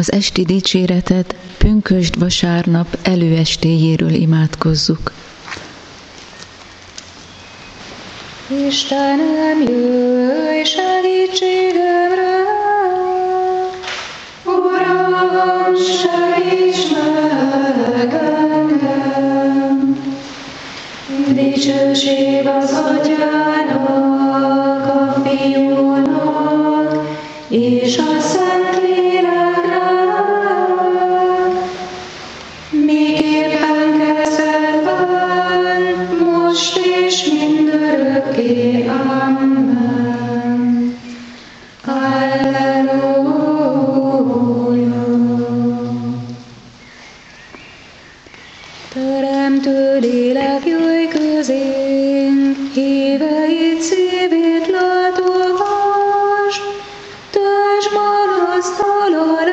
Az esti dicséretet pünkösd vasárnap előestéjéről imádkozzuk. Istenem, jöjj segítségemre! Uram, segíts meg engem! Dicsőség az Atyának, a Fiúnak és a Szentléleknek, miképpen kezdetben, most és mindörökké. Amen. Halleluja! Teremtő lélek, jöjj közénk, híveit szívét látogass, töltsd magasztal a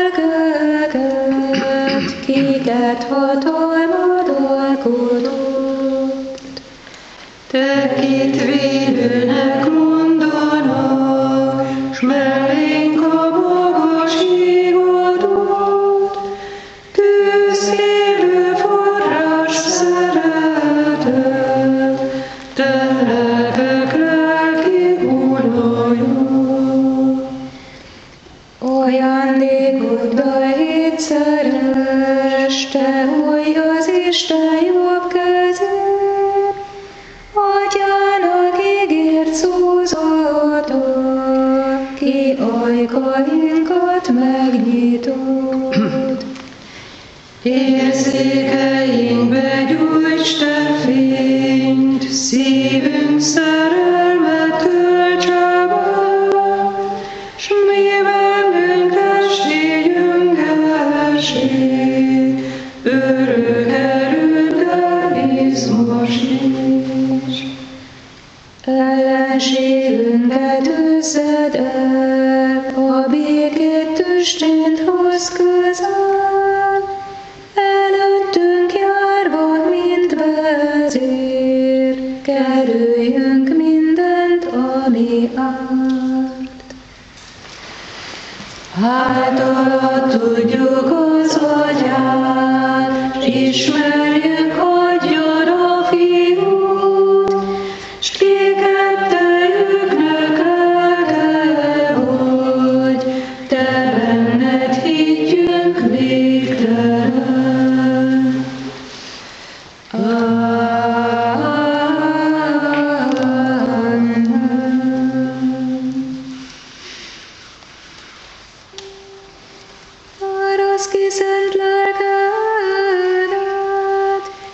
lelkeket, kiket hatalmad alkotott. Tekint védőnek mondanak, s mellénk a magas hígadót, tűzélő forrás szeretet, te lelkek lelki uralja. Ajándékoddal hétszeres, te hajj az Isten jobb kezén, Atyának ígért szózata, ki ajkainkat megnyitod. Érzékeinkbe gyújts te fényt, szívünk szerelmet töltse be, s mi bennünk esti gyöngeség, örök erőddel izmosíts. Ellenségünket üzzed el, a békét tüstént hoz közel, előttünk járva, mint vezér, kerüljünk mindent, ami árt. Hátalad tudjuk az Atyát, s ismerjük, adjad a Fiút, s kikettejük lelke vagy, te benned higgyünk végtelen. Árasz ki szent lelkedet,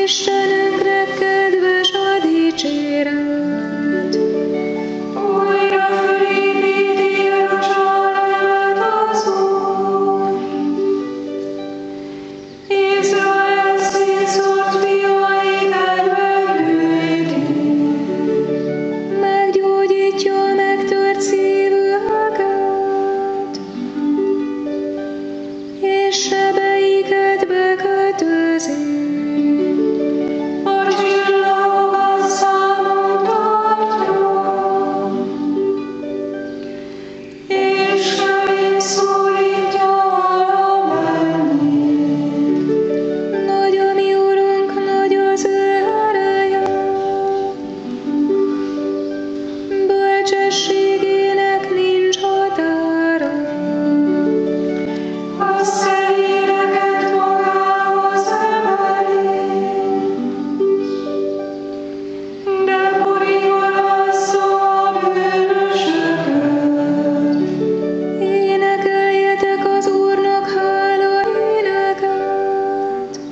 Istenünknek kedves a dicséret. Újra fölépíti a családját az Úr. Izrael szétszórt fiait elvegyűjti. Meggyógyítja a megtört szívűeket, és sebeiket bekötözi. A csillagokat számon tartja, és nem szólítja valamennyi. Nagy a mi Urunk, nagy az ő ereje, bölcsességének nincs határa. A szelídeket magához emeli, de borítja a bűnösöket. Énekeljetek az Úrnak hála éneket.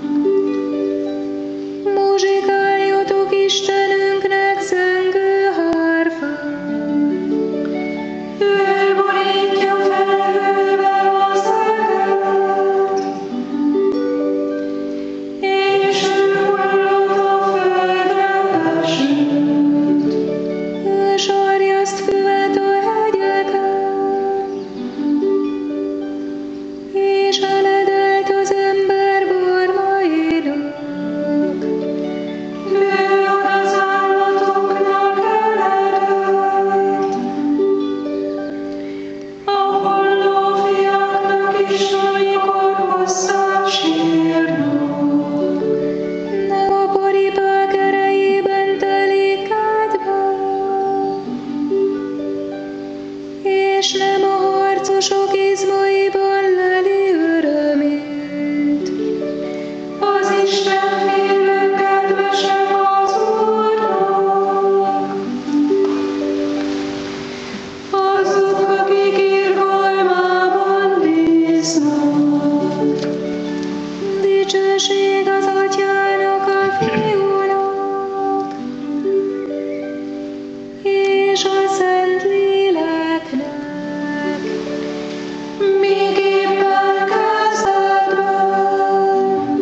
Muzsikáljatok Istenünknek zengő hárfát. Ő borítja felhővel az eget, és ő hullott a földre esőt. Ő sarjaszt füvet a hegyeken, és eledelt az ember barmainak. Ő ad az állatoknak eredőt, a hollófiaknak is, amikor hosszan sírnak. Nem a poripák erejében telik kedve, és nem a harcosok izmaiban leli örömét. Az Isten félők kedvesek az Úrnak, azok, akik irgalmában bíznak. Dicsőség az Atyának, a Fiúnak, és a Szentléleknek, miképpen kezdetben,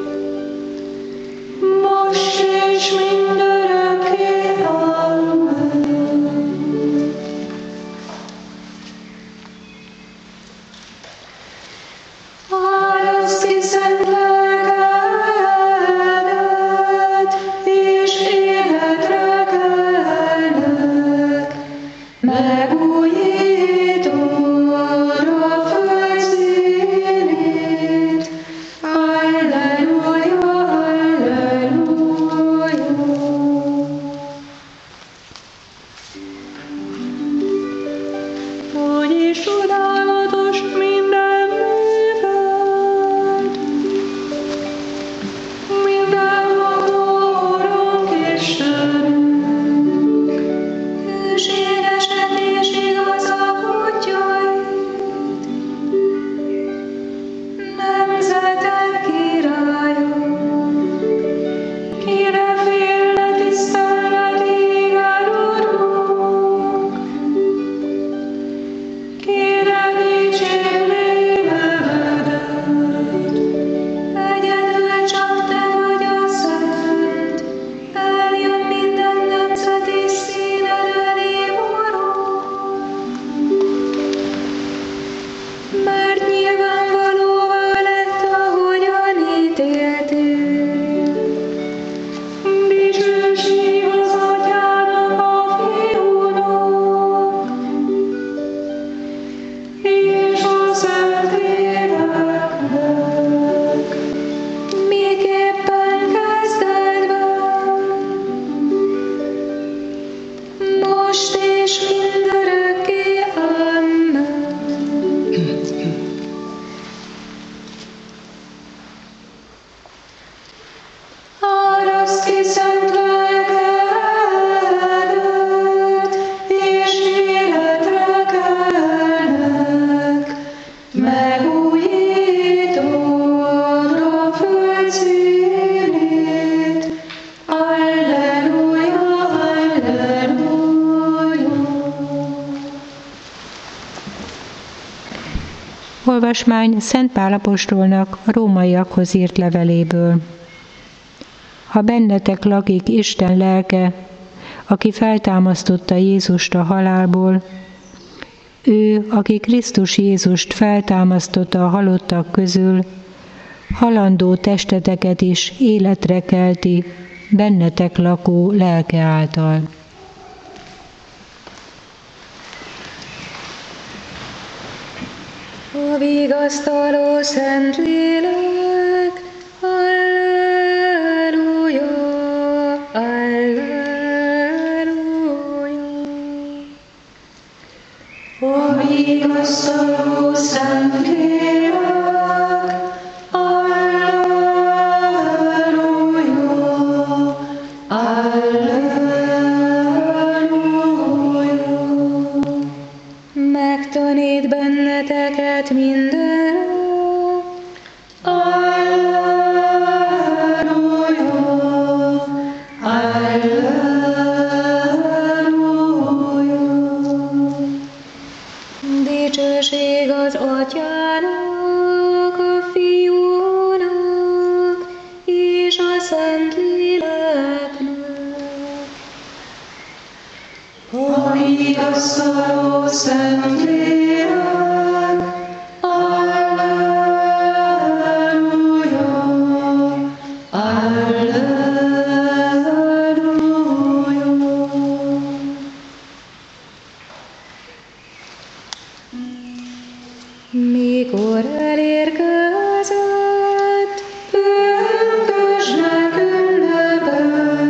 most és mindörökké. Amen. Áldozd ki szent lelkedet, és életre kelnek, megújítod a föld színét. Alleluja, alleluja. Hogy is csodálatos minden műved, minden magunk Istenünk. Hűségesek és Olvasmány Szent Pál apostolnak a rómaiakhoz írt leveléből. Ha bennetek lakik Isten lelke, aki feltámasztotta Jézust a halálból, ő, aki Krisztus Jézust feltámasztotta a halottak közül, halandó testeteket is életre kelti bennetek lakó lelke által. A vigasztaló Szentlélek, Alleluja, Alleluja. A vigasztaló Szentlélek, Alleluja, Alleluja. Megtanít benneteket mindenre, Alleluja, Alleluja. Dicsőség az Atyának, a Fiúnak és a Szentléleknek. A vigasztaló Szentlélek, Alleluja, Alleluja. Mikor elérkezett pünkösdnek ünnepe,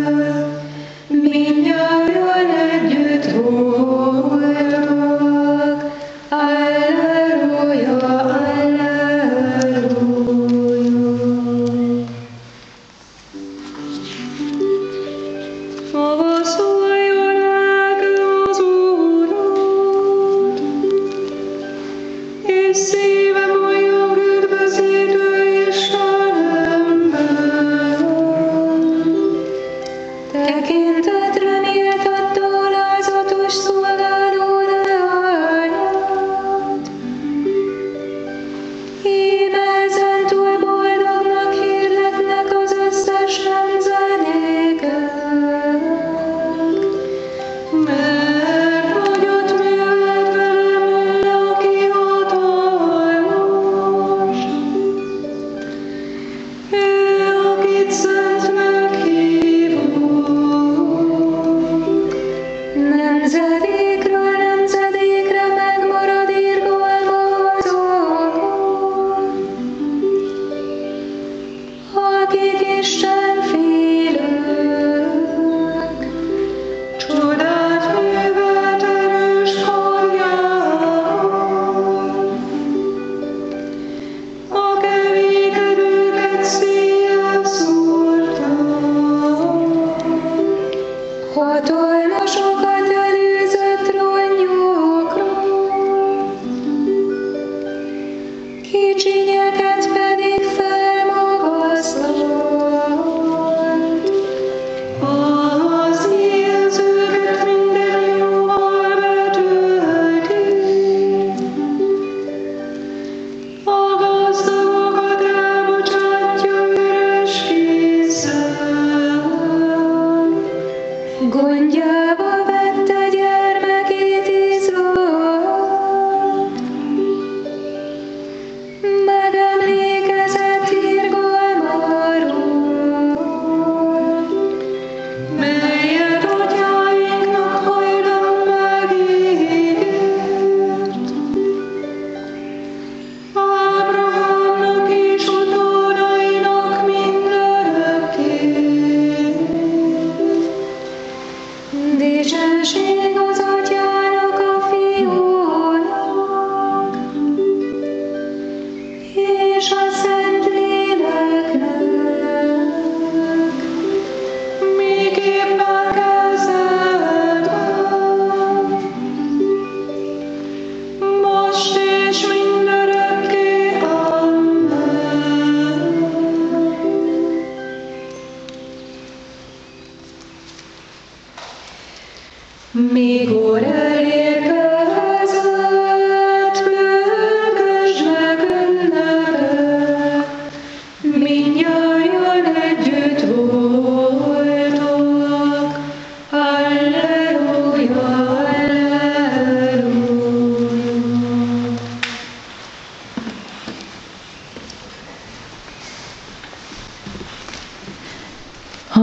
mindnyájan együtt voltak, Alleluja, Alleluja. Szavazoljon lelkem az Úrat, és szívem halljon üdvözítő Istenemben. Tekintetre méltatta alázatos szolgáló leányát. Íme ezentúl boldognak hirdetnek az összes nemzedékek, mert nagyot művelt velem, aki hatalmas.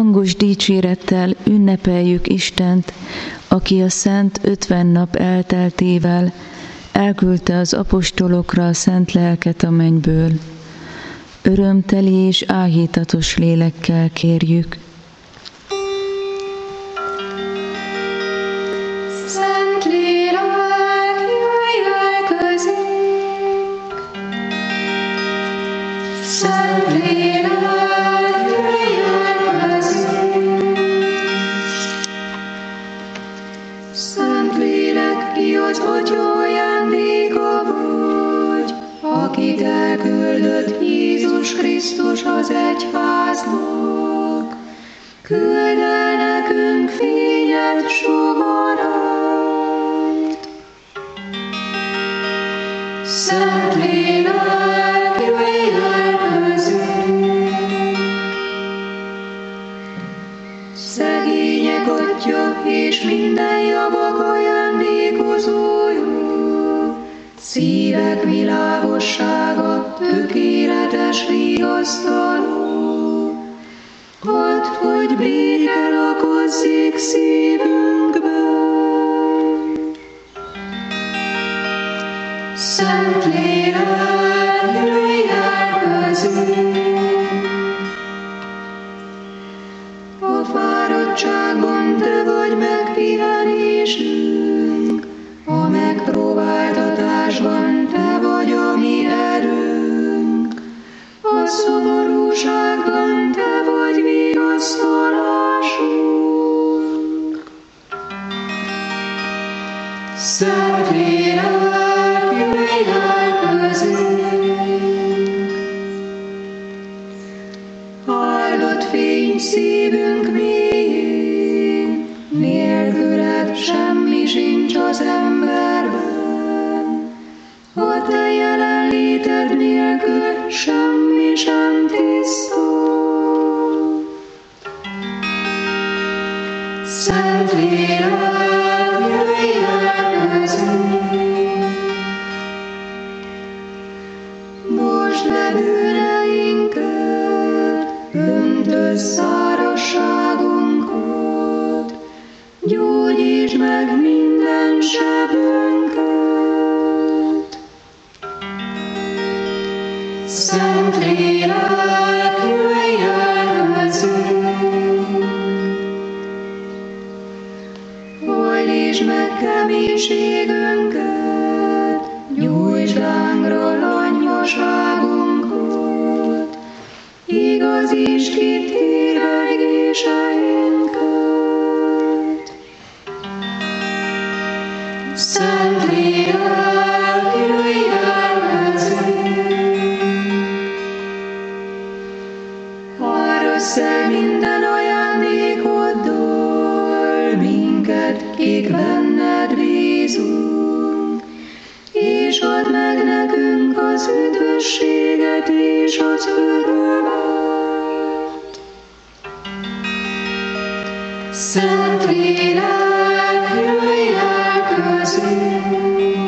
hangos dicsérettel ünnepeljük Istent, aki a szent 50 nap elteltével elküldte az apostolokra a szent lelket a mennyből. Örömteli és áhítatos lélekkel kérjük. Szent lélek, jöjj el közénk! Szent lélek, jöjj el közénk! Szent lélek, ki az Atya ajándéka vagy, akit elküldött Jézus Krisztus az egyháznak. Küld el nekünk fényed sugarait. Szent lélek, jöjj el közénk! Szegények Atya és minden javak ajándékozója, szívek világossága, tökéletes vigasztaló. Add, hogy béke lakozzék szívünkben. Szent lélek, jöjj el közénk! A fáradtságban te vagy megpihenésünk, a megpróbáltatásban te vagy a mi erőnk, a szomorúságban te vagy vigasztalásunk. Szent lélek, jöjj el közénk! Áldott fény szívünk mélyén, nélküled semmi sincs az emberben. A te jelenléted nélkül semmi sem tiszta. Szent lélek, jöjj el közénk! Mosd le bűneinket, öntözz szárazságunkat, gyógyítsd meg minden sebünket. Szent lélek, jöjj el közénk! Oldítsd meg keménységünket, gyújtsd lángra langyvaságunkat, igazítsd ki tévegéseinket. Szent lélek, jöjj el közénk! Árasz el minden ajándékoddal minket, kik benned bízunk, és add meg nekünk az üdvösséget és az örömet. Szent lélek, jöjj el közénk!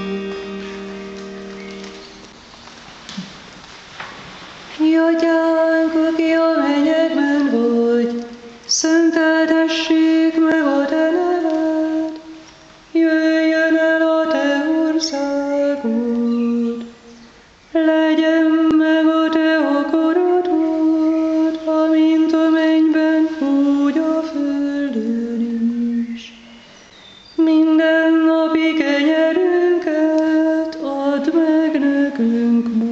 Mi Atyánk, aki a mennyekben vagy, szenteltessék meg a te neved, jöjjön el a te országod, legyen meg a te akaratod, amint a mennyben, úgy a földön is. Minden napi kenyerünket add meg nekünk ma,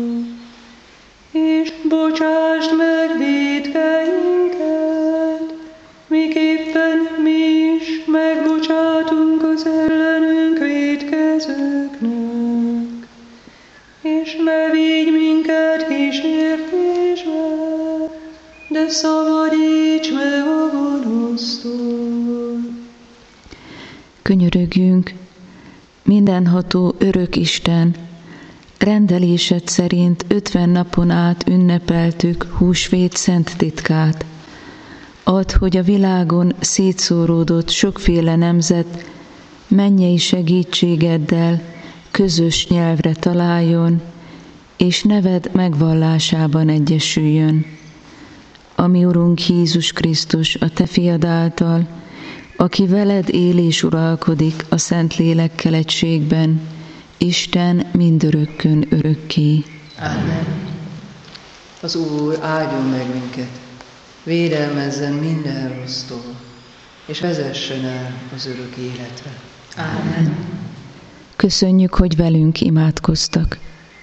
és bocsásd meg vétkeinket, miképpen mi is megbocsátunk az ellenünk vétkezőknek. És ne vigy minket kísértésbe, de szabadíts meg a gonosztól. Könyörögjünk, mindenható örök Isten, rendelésed szerint 50 napon át ünnepeltük húsvét szent titkát. Add, hogy a világon szétszóródott sokféle nemzet mennyei segítségeddel közös nyelvre találjon, és neved megvallásában egyesüljön. ami Urunk Jézus Krisztus, a Te fiad által, aki veled él és uralkodik a Szent Lélekkel egységben, Isten mindörökkön örökké. Amen. Az Úr áldjon meg minket, védelmezzen minden rossztól, és vezessen el az örök életre. Amen. Köszönjük, hogy velünk imádkoztak.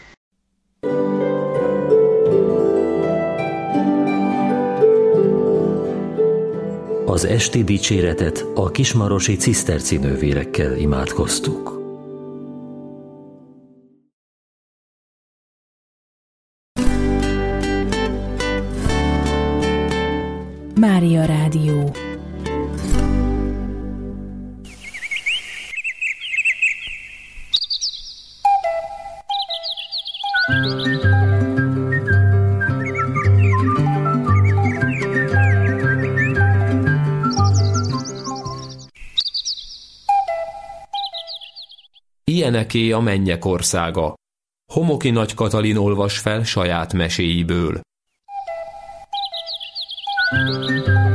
Az esti dicséretet a kismarosi ciszterci nővérekkel imádkoztuk. Mária Rádió. Ilyeneké a mennyek országa. Homoki Nagy Katalin olvas fel saját meséiből.